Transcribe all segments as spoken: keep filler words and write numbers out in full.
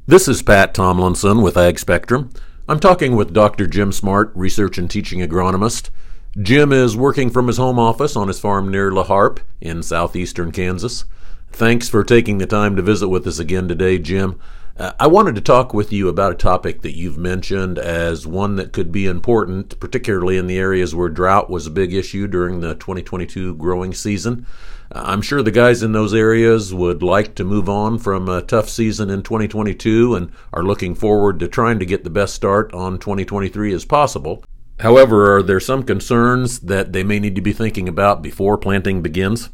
This is Pat Tomlinson with Ag Spectrum. I'm talking with Doctor Jim Smart, research and teaching agronomist. Jim is working from his home office on his farm near La Harpe in southeastern Kansas. Thanks for taking the time to visit with us again today, Jim. Uh, I wanted to talk with you about a topic that you've mentioned as one that could be important, particularly in the areas where drought was a big issue during the twenty twenty-two growing season. Uh, I'm sure the guys in those areas would like to move on from a tough season in twenty twenty-two and are looking forward to trying to get the best start on twenty twenty-three as possible. However, are there some concerns that they may need to be thinking about before planting begins?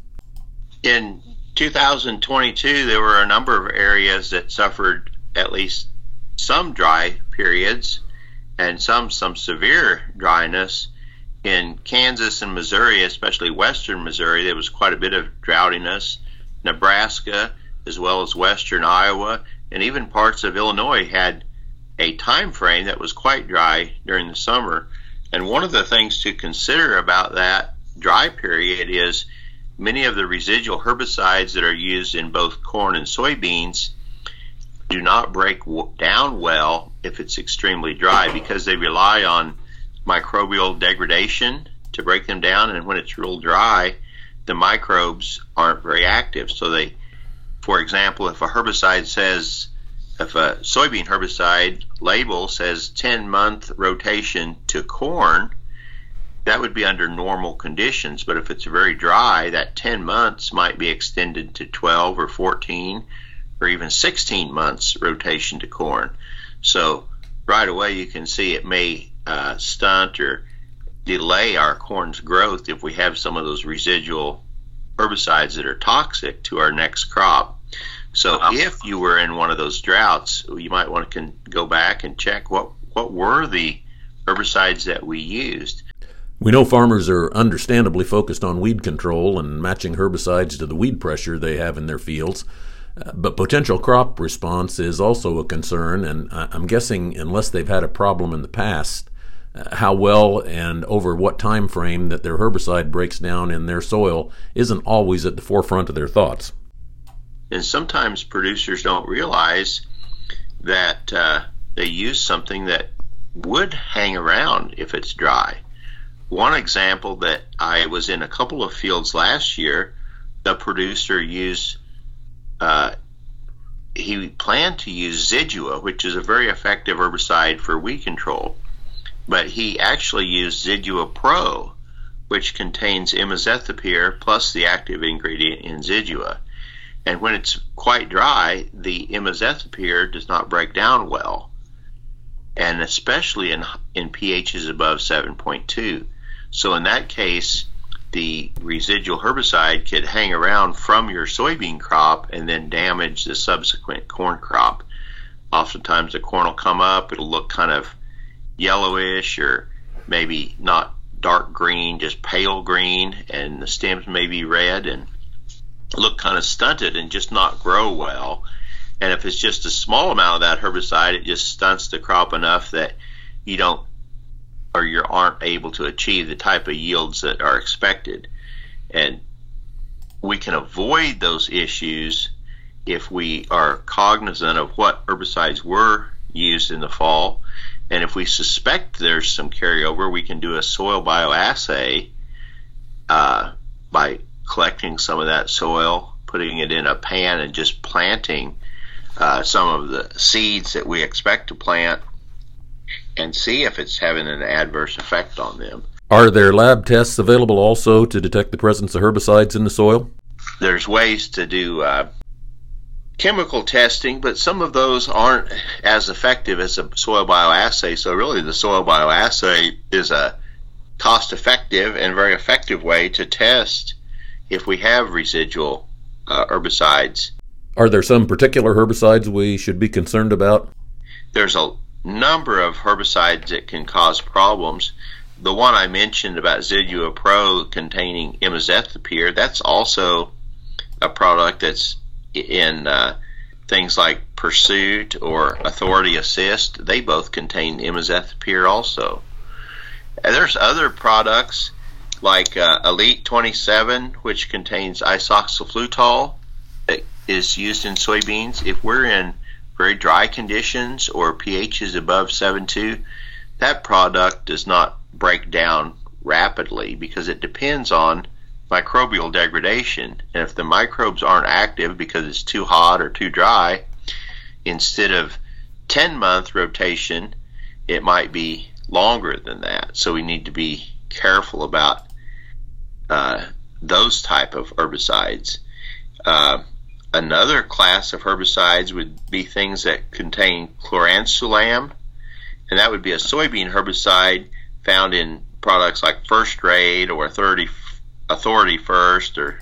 In two thousand twenty-two, there were a number of areas that suffered at least some dry periods and some some severe dryness. In Kansas and Missouri, especially western Missouri, there was quite a bit of droughtiness. Nebraska, as well as western Iowa, and even parts of Illinois had a time frame that was quite dry during the summer. And one of the things to consider about that dry period is many of the residual herbicides that are used in both corn and soybeans do not break down well if it's extremely dry, because they rely on microbial degradation to break them down, and when it's real dry, the microbes aren't very active. So they, for example, if a herbicide says, if a soybean herbicide label says ten month rotation to corn, that would be under normal conditions. But if it's very dry, that ten months might be extended to twelve or fourteen or even sixteen months rotation to corn. So right away you can see it may uh, stunt or delay our corn's growth if we have some of those residual herbicides that are toxic to our next crop. So if you were in one of those droughts, you might want to con- go back and check what, what were the herbicides that we used. We know farmers are understandably focused on weed control and matching herbicides to the weed pressure they have in their fields. Uh, but potential crop response is also a concern, and I'm guessing unless they've had a problem in the past, uh, how well and over what time frame that their herbicide breaks down in their soil isn't always at the forefront of their thoughts. And sometimes producers don't realize that uh, they use something that would hang around if it's dry. One example that I was in a couple of fields last year, the producer used Uh, he planned to use Zidua, which is a very effective herbicide for weed control, but he actually used Zidua Pro, which contains imazethapyr plus the active ingredient in Zidua. And when it's quite dry, the imazethapyr does not break down well, and especially in, in pHs above seven point two. So in that case, the residual herbicide could hang around from your soybean crop and then damage the subsequent corn crop. Oftentimes the corn will come up, it'll look kind of yellowish or maybe not dark green, just pale green, and the stems may be red and look kind of stunted and just not grow well. And if it's just a small amount of that herbicide, it just stunts the crop enough that you don't or you aren't able to achieve the type of yields that are expected. And we can avoid those issues if we are cognizant of what herbicides were used in the fall. And if we suspect there's some carryover, we can do a soil bioassay uh, by collecting some of that soil, putting it in a pan, and just planting uh, some of the seeds that we expect to plant, and see if it's having an adverse effect on them. Are there lab tests available also to detect the presence of herbicides in the soil? There's ways to do uh, chemical testing, but some of those aren't as effective as a soil bioassay. So really the soil bioassay is a cost-effective and very effective way to test if we have residual uh, herbicides. Are there some particular herbicides we should be concerned about? There's a number of herbicides that can cause problems. The one I mentioned about Zidua Pro containing imazethapyr, that's also a product that's in uh, things like Pursuit or Authority Assist. They both contain imazethapyr also. And there's other products like uh, Elite twenty-seven, which contains isoxaflutol, that is used in soybeans. If we're in very dry conditions or pHs above seven point two, that product does not break down rapidly because it depends on microbial degradation. And if the microbes aren't active because it's too hot or too dry, instead of ten month rotation, it might be longer than that. So we need to be careful about uh, those type of herbicides. Uh, another class of herbicides would be things that contain chloransulam, and that would be a soybean herbicide found in products like First Raid or Authority, Authority First or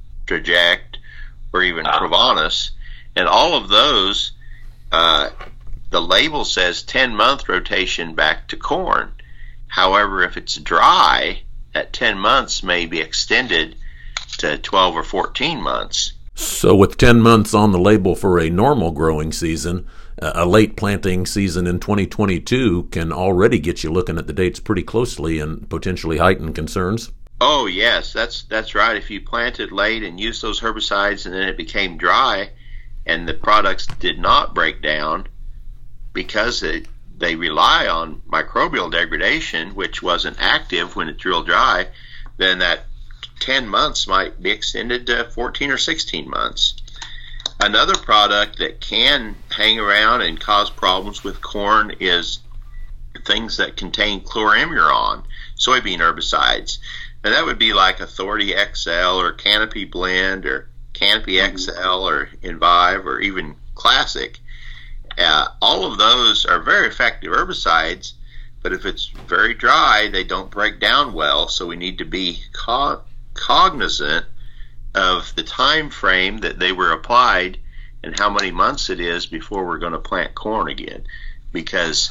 Traject or even Ah. Provanus. And all of those, uh, the label says ten month rotation back to corn. However, if it's dry, that ten months may be extended to twelve or fourteen months. So with ten months on the label for a normal growing season, a late planting season in twenty twenty-two can already get you looking at the dates pretty closely and potentially heighten concerns. Oh yes, that's that's right. If you planted late and used those herbicides and then it became dry and the products did not break down because it, they rely on microbial degradation, which wasn't active when it's real dry, then that ten months might be extended to fourteen or sixteen months. Another product that can hang around and cause problems with corn is things that contain chlorimuron, soybean herbicides. And that would be like Authority X L or Canopy Blend or Canopy X L or Envive or even Classic. Uh, all of those are very effective herbicides, but if it's very dry, they don't break down well, so we need to be co- cognizant of the time frame that they were applied and how many months it is before we're going to plant corn again. Because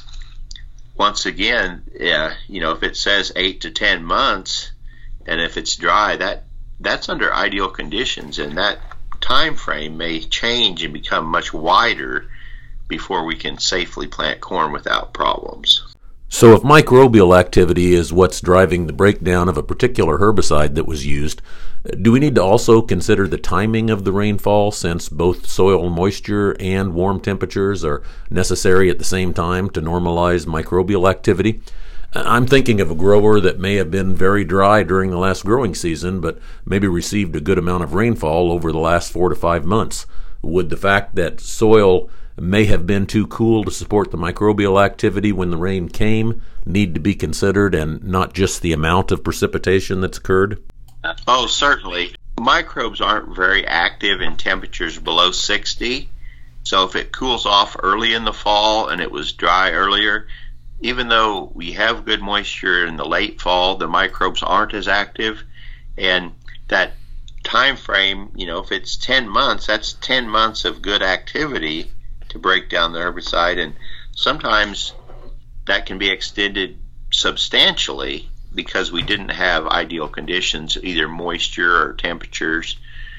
once again, uh, you know, if it says eight to ten months, and if it's dry, that that's under ideal conditions, and that time frame may change and become much wider before we can safely plant corn without problems. So if microbial activity is what's driving the breakdown of a particular herbicide that was used, do we need to also consider the timing of the rainfall, since both soil moisture and warm temperatures are necessary at the same time to normalize microbial activity? I'm thinking of a grower that may have been very dry during the last growing season, but maybe received a good amount of rainfall over the last four to five months. Would the fact that soil may have been too cool to support the microbial activity when the rain came need to be considered, and not just the amount of precipitation that's occurred? Oh, certainly. Microbes aren't very active in temperatures below sixty, so if it cools off early in the fall and it was dry earlier, even though we have good moisture in the late fall, the microbes aren't as active. And that time frame, you know, if it's ten months, that's ten months of good activity to break down the herbicide, and sometimes that can be extended substantially because we didn't have ideal conditions, either moisture or temperatures,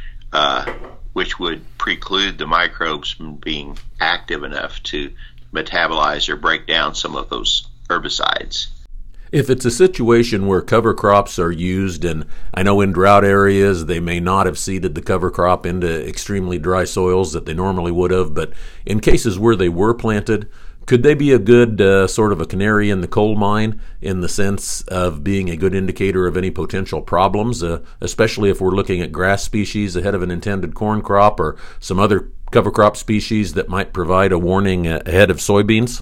uh, which would preclude the microbes from being active enough to metabolize or break down some of those herbicides. If it's a situation where cover crops are used, and I know in drought areas they may not have seeded the cover crop into extremely dry soils that they normally would have, but in cases where they were planted, could they be a good uh, sort of a canary in the coal mine in the sense of being a good indicator of any potential problems, uh, especially if we're looking at grass species ahead of an intended corn crop or some other cover crop species that might provide a warning ahead of soybeans?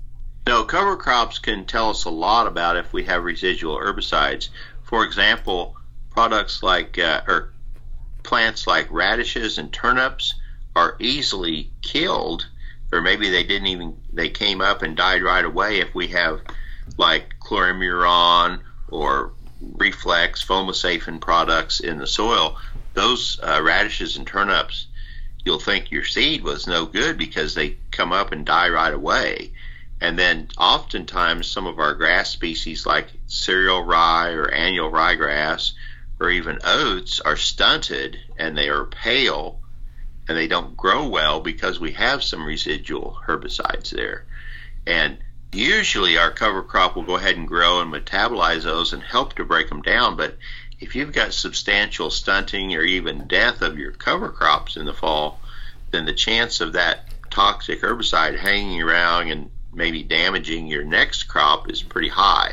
No, cover crops can tell us a lot about if we have residual herbicides. For example, products like, uh, or plants like radishes and turnips are easily killed, or maybe they didn't even, they came up and died right away if we have like chlorimuron or reflex, foamosaphin products in the soil. Those uh, radishes and turnips, you'll think your seed was no good because they come up and die right away. And then oftentimes some of our grass species like cereal rye or annual ryegrass or even oats are stunted and they are pale and they don't grow well because we have some residual herbicides there. And usually our cover crop will go ahead and grow and metabolize those and help to break them down. But if you've got substantial stunting or even death of your cover crops in the fall, then the chance of that toxic herbicide hanging around and maybe damaging your next crop is pretty high.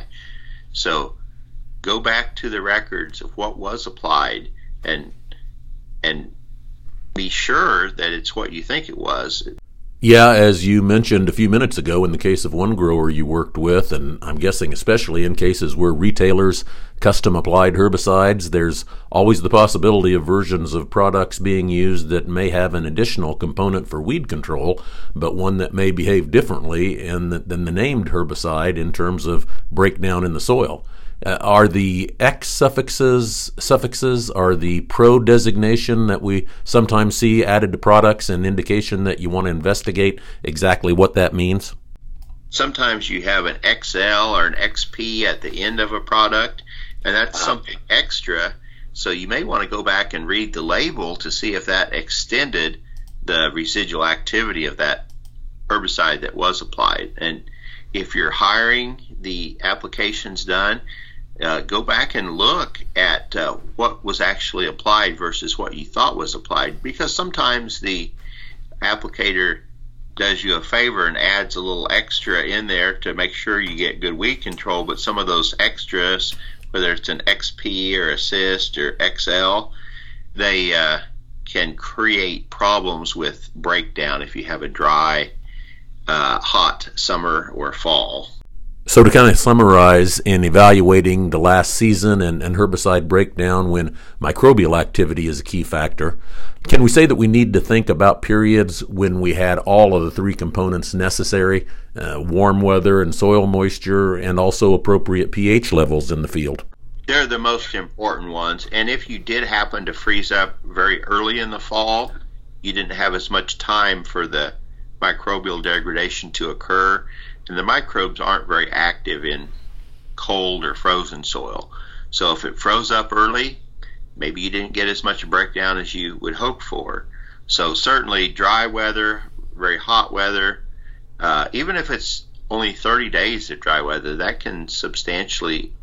So go back to the records of what was applied and and be sure that it's what you think it was. Yeah, as you mentioned a few minutes ago, in the case of one grower you worked with, and I'm guessing especially in cases where retailers custom applied herbicides, there's always the possibility of versions of products being used that may have an additional component for weed control, but one that may behave differently in the, than the named herbicide in terms of breakdown in the soil. Uh, are the X suffixes suffixes are the pro designation that we sometimes see added to products an indication that you want to investigate exactly what that means? Sometimes you have an X L or an X P at the end of a product, and that's something extra. So you may want to go back and read the label to see if that extended the residual activity of that herbicide that was applied. And if you're hiring the applications done, uh, go back and look at uh, what was actually applied versus what you thought was applied, because sometimes the applicator does you a favor and adds a little extra in there to make sure you get good weed control, but some of those extras, whether it's an X P or Assist or X L, they uh, can create problems with breakdown if you have a dry, uh, hot summer or fall. So to kind of summarize, in evaluating the last season and, and herbicide breakdown when microbial activity is a key factor, can we say that we need to think about periods when we had all of the three components necessary, uh, warm weather and soil moisture, and also appropriate pH levels in the field? They're the most important ones, and if you did happen to freeze up very early in the fall, you didn't have as much time for the microbial degradation to occur, and the microbes aren't very active in cold or frozen soil. So if it froze up early, maybe you didn't get as much breakdown as you would hope for. So certainly dry weather, very hot weather, uh, even if it's only thirty days of dry weather, that can substantially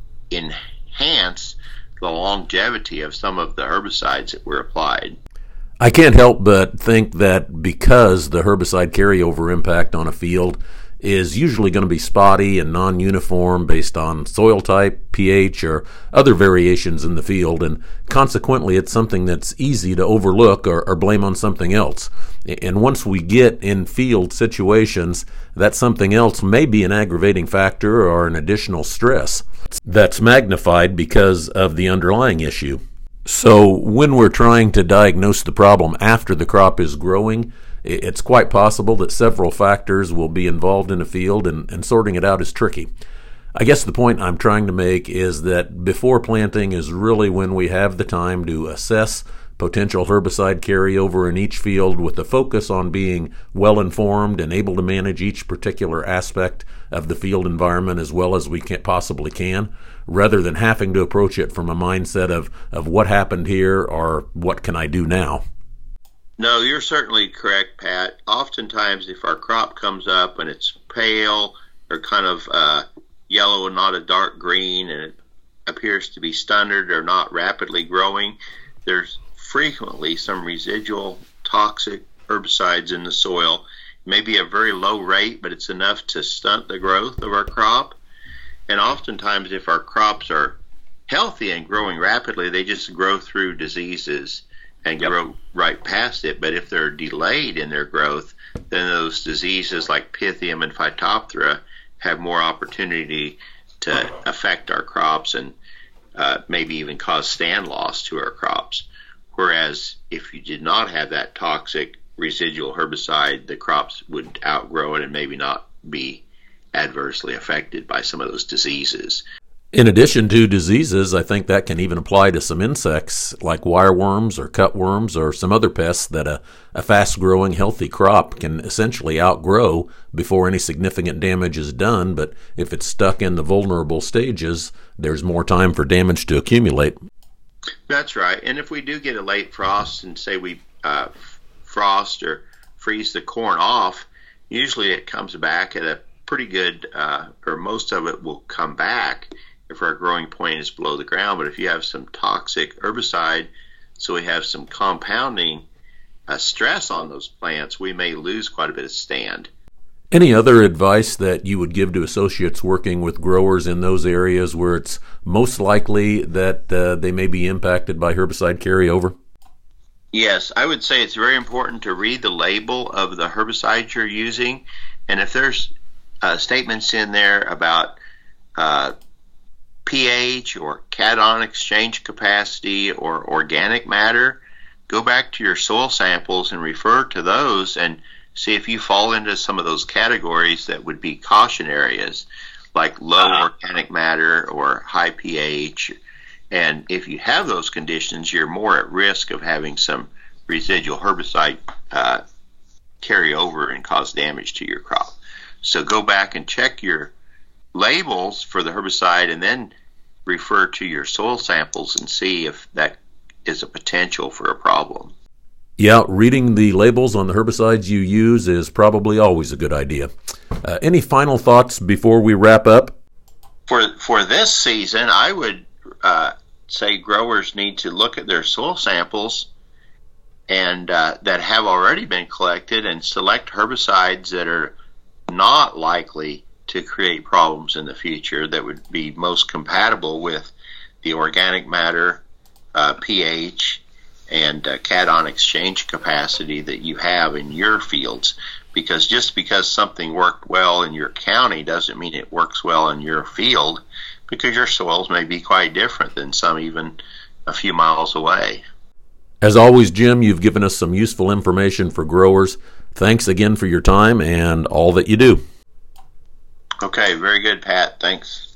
enhance the longevity of some of the herbicides that were applied. I can't help but think that because the herbicide carryover impact on a field is usually going to be spotty and non-uniform based on soil type, pH, or other variations in the field, and consequently it's something that's easy to overlook or, or blame on something else. And once we get in field situations, that something else may be an aggravating factor or an additional stress that's magnified because of the underlying issue. So when we're trying to diagnose the problem after the crop is growing, it's quite possible that several factors will be involved in a field, and, and sorting it out is tricky. I guess the point I'm trying to make is that before planting is really when we have the time to assess potential herbicide carryover in each field with the focus on being well-informed and able to manage each particular aspect of the field environment as well as we can, possibly can, rather than having to approach it from a mindset of, of what happened here or what can I do now. No, you're certainly correct, Pat. Oftentimes, if our crop comes up and it's pale or kind of uh, yellow and not a dark green, and it appears to be stunted or not rapidly growing, there's frequently some residual toxic herbicides in the soil. Maybe a very low rate, but it's enough to stunt the growth of our crop. And oftentimes, if our crops are healthy and growing rapidly, they just grow through diseases and yep. grow right past it. But if they're delayed in their growth, then those diseases like Pythium and Phytophthora have more opportunity to affect our crops and uh, maybe even cause stand loss to our crops. Whereas if you did not have that toxic residual herbicide, the crops would outgrow it and maybe not be adversely affected by some of those diseases. In addition to diseases, I think that can even apply to some insects like wireworms or cutworms or some other pests that a, a fast-growing, healthy crop can essentially outgrow before any significant damage is done. But if it's stuck in the vulnerable stages, there's more time for damage to accumulate. That's right. And if we do get a late frost and say we uh, frost or freeze the corn off, usually it comes back at a pretty good, uh, or most of it will come back if our growing point is below the ground. But if you have some toxic herbicide, so we have some compounding uh, stress on those plants, we may lose quite a bit of stand. Any other advice that you would give to associates working with growers in those areas where it's most likely that uh, they may be impacted by herbicide carryover? Yes, I would say it's very important to read the label of the herbicide you're using, and if there's uh, statements in there about uh, pH or cation exchange capacity or organic matter, go back to your soil samples and refer to those and see if you fall into some of those categories that would be caution areas, like low uh, organic matter or high pH. And if you have those conditions, you're more at risk of having some residual herbicide uh, carry over and cause damage to your crop. So go back and check your labels for the herbicide and then refer to your soil samples and see if that is a potential for a problem. Yeah, reading the labels on the herbicides you use is probably always a good idea. Uh, any final thoughts before we wrap up? For for this season, I would uh, say growers need to look at their soil samples and uh, that have already been collected and select herbicides that are not likely to create problems in the future, that would be most compatible with the organic matter, uh, pH, and uh, cation exchange capacity that you have in your fields. Because just because something worked well in your county doesn't mean it works well in your field, because your soils may be quite different than some even a few miles away. As always, Jim, you've given us some useful information for growers. Thanks again for your time and all that you do. Okay, very good, Pat. Thanks.